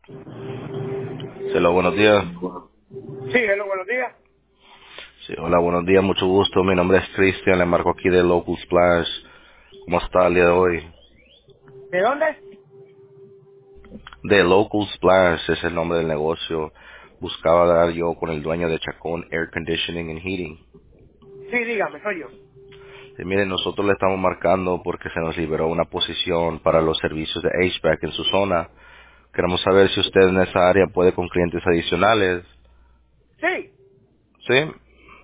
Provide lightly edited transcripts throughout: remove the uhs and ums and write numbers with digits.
Hola, buenos días. Sí, hello, buenos días. Sí, hola, buenos días, mucho gusto. Mi nombre es Cristian, le marco aquí de Local Splash. ¿Cómo está el día de hoy? ¿De dónde? De Local Splash es el nombre del negocio. Buscaba dar yo con el dueño de Chacón Air Conditioning and Heating. Sí, dígame, soy yo. Y miren, nosotros le estamos marcando porque se nos liberó una posición para los servicios de HVAC en su zona. Queremos saber si usted en esa área puede con clientes adicionales. Sí. ¿Sí?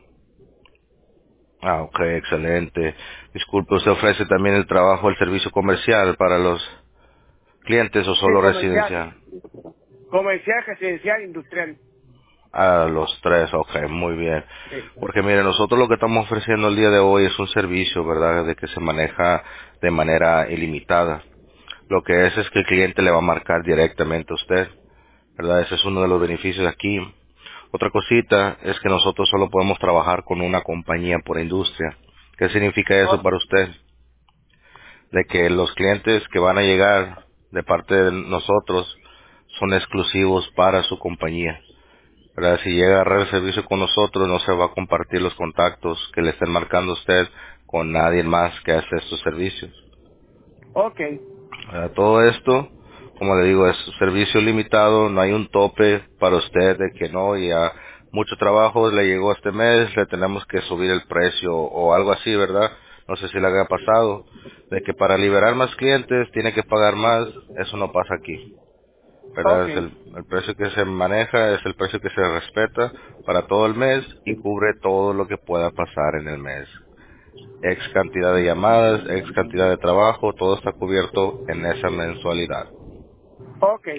Ah, ok, excelente. Disculpe, ¿usted ofrece también el trabajo, el servicio comercial para los clientes o Sí, solo comercial. residencial? Comercial, residencial, industrial. A los tres, ok, muy bien. Sí. Porque mire, nosotros lo que estamos ofreciendo el día de hoy es un servicio, ¿verdad?, de que se maneja de manera ilimitada. Lo que es que el cliente le va a marcar directamente a usted, ¿verdad? Ese es uno de los beneficios aquí. Otra cosita es que nosotros solo podemos trabajar con una compañía por industria. ¿Qué significa eso Oh, para usted? De que los clientes que van a llegar de parte de nosotros son exclusivos para su compañía. ¿Verdad? Si llega a agarrar el servicio con nosotros, no se va a compartir los contactos que le estén marcando a usted con nadie más que hace estos servicios. ok, Todo esto, como le digo, es un servicio limitado, no hay un tope para usted de que no, ya mucho trabajo le llegó este mes, le tenemos que subir el precio o algo así, ¿verdad? No sé si le haya pasado, de que para liberar más clientes tiene que pagar más, eso no pasa aquí. ¿Verdad? ok, Es el precio que se maneja, es el precio que se respeta para todo el mes y cubre todo lo que pueda pasar en el mes. Ex cantidad de llamadas, ex cantidad de trabajo, todo está cubierto en esa mensualidad. ok.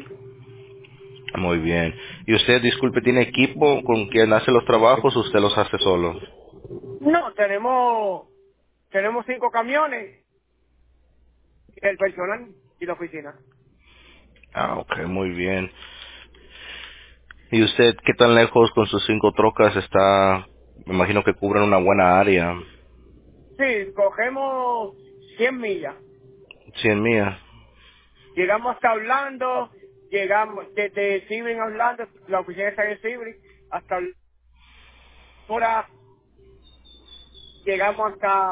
Muy bien. ¿Y usted, disculpe, tiene equipo con quien hace los trabajos o usted los hace solo? No, tenemos 5 camiones, el personal y la oficina. Ah, ok, muy bien. ¿Y usted qué tan lejos con sus 5 trocas está? Me imagino que cubren una buena área. Sí, cogemos 100 millas. 100 millas. Llegamos hasta Orlando, llegamos desde Sebring a Orlando, la oficina está en Sebring, hasta ahora llegamos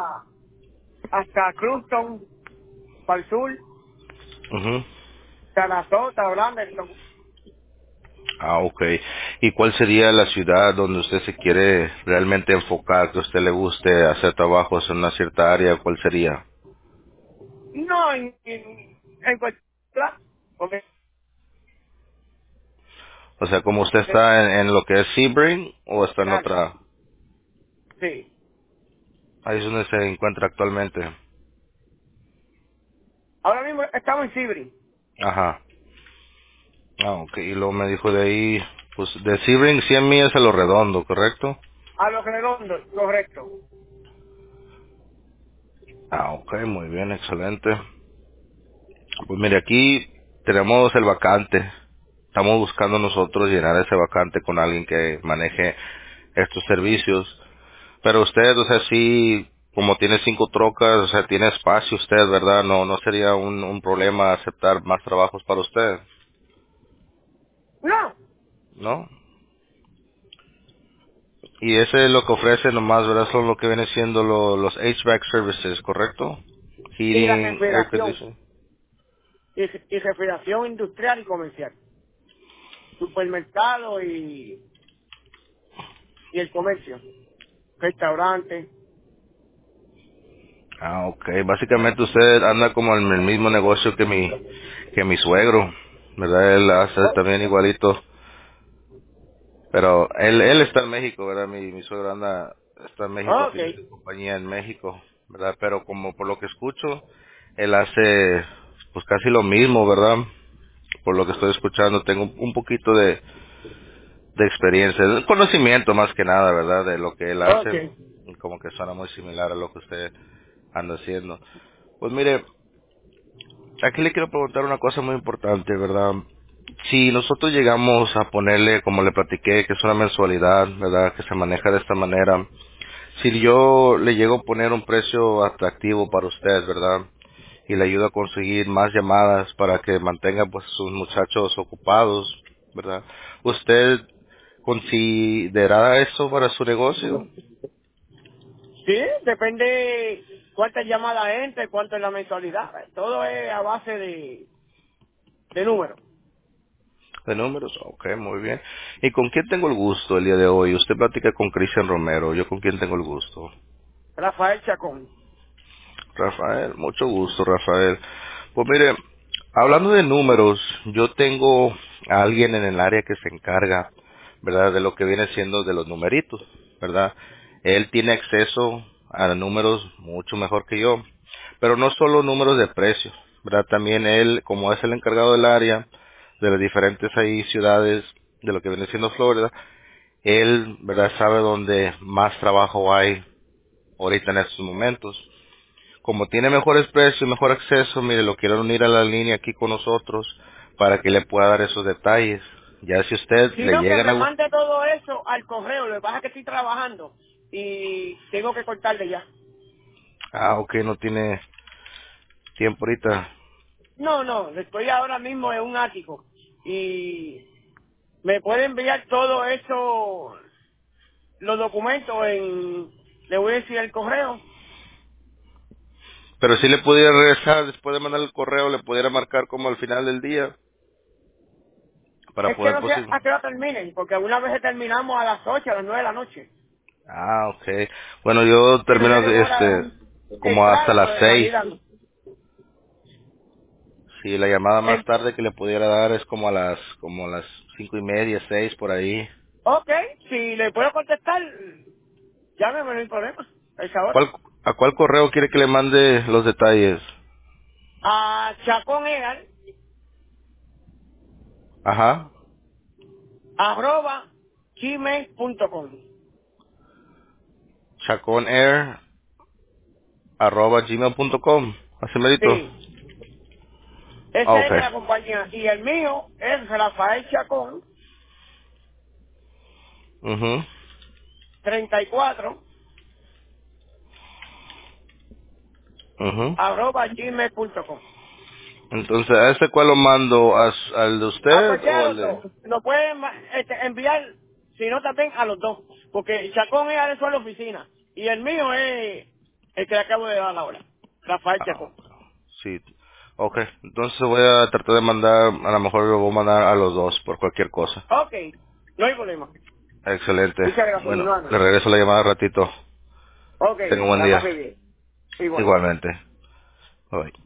hasta Cruzton, para el sur, Ujú. Sarasota, Orlando. Ah, ok. ¿Y cuál sería la ciudad donde usted se quiere realmente enfocar, que a usted le guste hacer trabajos en una cierta área? ¿Cuál sería? No, en cualquier plaza, porque O sea, como usted está en lo que es Sebring o está en claro, otra, sí. ahí es donde se encuentra actualmente. Ahora mismo estamos en Sibri, Ajá. Ah, ok. Y luego me dijo de ahí, pues de Sebring 100 millas a lo redondo, ¿correcto? a los redondos, correcto. Ah, ok, muy bien, excelente. Pues mire, aquí tenemos el vacante. Estamos buscando nosotros llenar ese vacante con alguien que maneje estos servicios. Pero usted, o sea, sí, como tiene 5 trocas, o sea, tiene espacio usted, ¿verdad? No sería un problema aceptar más trabajos para usted, No, ¿no? Y ese es lo que ofrece nomás, ¿verdad? Son lo que viene siendo los HVAC services, ¿correcto? y la Heating, air refrigeración, conditioning. y refrigeración industrial y comercial. Supermercado y el comercio, restaurante. Ah, ok. Básicamente usted anda como en el mismo negocio que mi suegro, ¿verdad? Él hace Oh, también igualito. Pero él está en México, ¿verdad? Mi suegro está en México, ok, tiene su compañía en México, ¿verdad? Pero como por lo que escucho, él hace pues casi lo mismo, ¿verdad? Por lo que estoy escuchando, tengo un poquito de experiencia, de conocimiento más que nada, ¿verdad? De lo que él ok. hace, y como que suena muy similar a lo que usted anda haciendo. Pues mire, aquí le quiero preguntar una cosa muy importante, ¿verdad? Si nosotros llegamos a ponerle, como le platiqué, que es una mensualidad, ¿verdad? Que se maneja de esta manera. Si yo le llego a poner un precio atractivo para usted, ¿verdad? y le ayuda a conseguir más llamadas para que mantenga pues sus muchachos ocupados, ¿verdad? ¿Usted considera eso para su negocio? Sí, depende cuántas llamadas entre, cuánto es la mensualidad. Todo es a base de números. ¿De números? Ok, muy bien. ¿Y con quién tengo el gusto el día de hoy? Usted platica con Cristian Romero. ¿Yo con quién tengo el gusto? Rafael Chacón. Rafael, mucho gusto, Rafael. Pues mire, hablando de números, yo tengo a alguien en el área que se encarga, ¿verdad? De lo que viene siendo de los numeritos, ¿verdad? Él tiene acceso a números mucho mejor que yo, pero no solo números de precio, ¿verdad? También él, como es el encargado del área, de las diferentes ahí ciudades de lo que viene siendo Florida, él, ¿verdad? Sabe dónde más trabajo hay ahorita en estos momentos. Como tiene mejores precios y mejor acceso, mire, lo quiero unir a la línea aquí con nosotros para que le pueda dar esos detalles. Ya si usted le Sino que llegan me a gustar. mande todo eso al correo. Lo que pasa es que estoy trabajando y tengo que cortarle ya. Ah, ok, no tiene tiempo ahorita. No, no, estoy ahora mismo en un ático y me puede enviar todo eso, los documentos le voy a decir el correo. Pero si le pudiera regresar, después de mandar el correo, le pudiera marcar como al final del día para Es que poder no sé posible. a qué hora terminen, porque algunas veces terminamos a las 8, a las 9 de la noche. Ah, ok. Bueno, yo Si no termino tienen hora como hasta claro, las pues 6. imagínate. Si la llamada más En- tarde que le pudiera dar es como a las 5:30, 6 por ahí. ok, si le puedo contestar, llámeme, no hay problema, a esa hora. ¿A cuál correo quiere que le mande los detalles? A chaconeal, Ajá. arroba, gmail.com. chaconair@gmail.com. Así merito. Sí, Ah, ese ok. es de la compañía. Y el mío es Rafael Chacón, Mhm. 34 Mhm. arroba gmail.com. Entonces, ¿a este cuál lo mando? ¿Al de A usted cualquiera o de al los de...? dos. Lo pueden enviar, si no también a los dos. Porque Chacón es eso en la oficina. Y el mío es el que le acabo de dar ahora. Rafael Ah, Chacón. sí. Ok. Entonces voy a tratar de mandar, a lo mejor lo voy a mandar a los dos por cualquier cosa. Ok, no hay problema. Excelente. Muchas gracias, mi Bueno, hermano. le regreso la llamada ratito. Ok, Tenga un buen la día. pasé bien. Igual. Igualmente. Bye.